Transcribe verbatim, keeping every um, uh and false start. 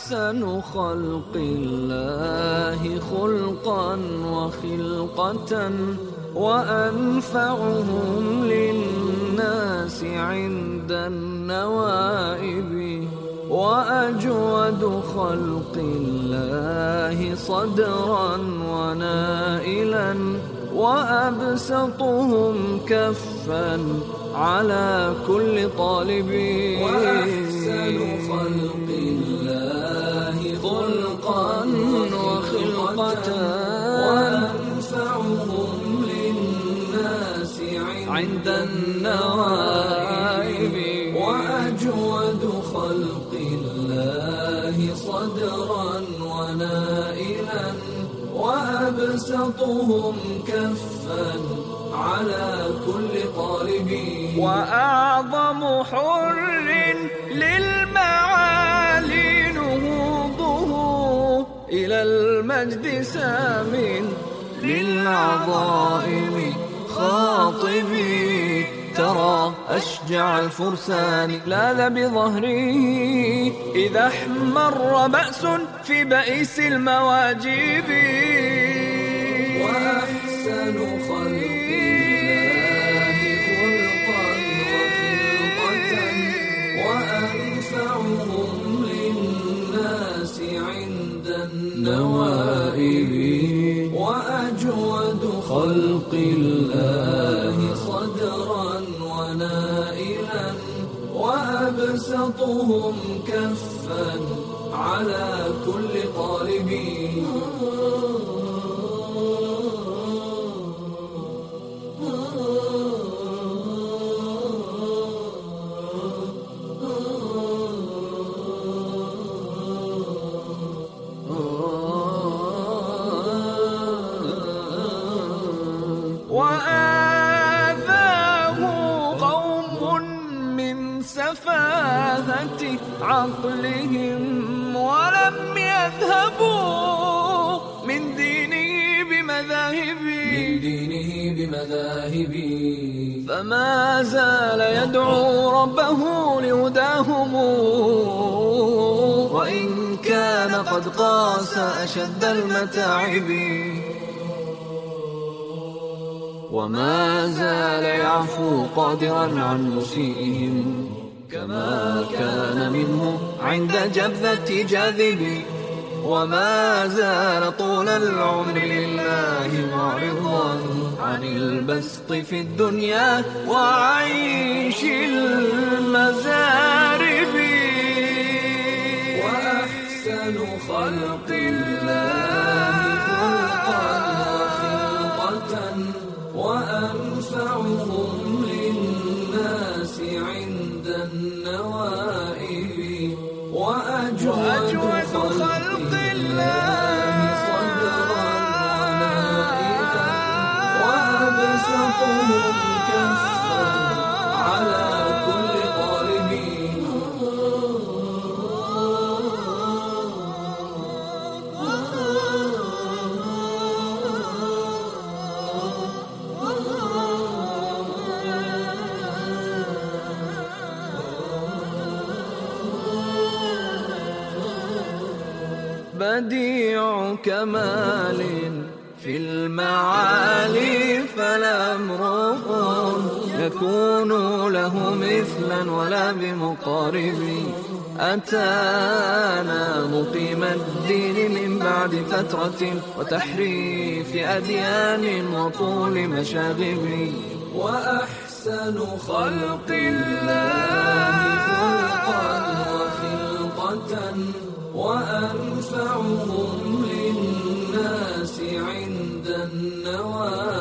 وأحسن خلق الله خلقا وخلقة وأنفعهم للناس عند النوائب وأجود خلق الله صدرا ونائلا وأبسطهم كفا على كل طالب وأحسن خلق الله خلقا وخلقة وأنفعهم للناس عند النوائب وأجود خلق الله صدرا ونائلا وأبسطهم كفا على كل طالب وأعظم حر للمعالي نهوضه إلى المجد سام للعظائم خاطبي ترى أشجع الفرسان لاذ بظهره إذا احمر بأس في بئس المواجب وأحسن خلق الله خلقا وخلقة وأنفعهم للناس عند النوائب وأجود خلق الله صدرا ونائلا وأبسطهم كفا على كل طالب وآذاه قوم من سفاهة عقلهم ولم يذهبوا من دينه بمذاهب من دينه بمذاهب فما زال يدعو ربه لهداهم وإن كان قد قاس أشد المتاعب وما زال يعفو قادرا عن مسيئهم كما كان منه عند جبذة جاذب وما زال طول العمر لله معرضا عن البسط في الدنيا وعيش المزارب وأحسن خلق الله خلقا وخلقة وأنفعهم للناس عند النوائب وأجود خلق الله صدرا ونائلا وأبسطهم كفا على كل طالب بديع كمال في المعالي فلا امرؤ يكون له مثلا ولا بمقارب أتانا مقيم الدين من بعد فترة وتحريف أديان وطول مشاغب وأحسن خلق الله خلقا وخلقة وأنفعهم للناس عند النوائب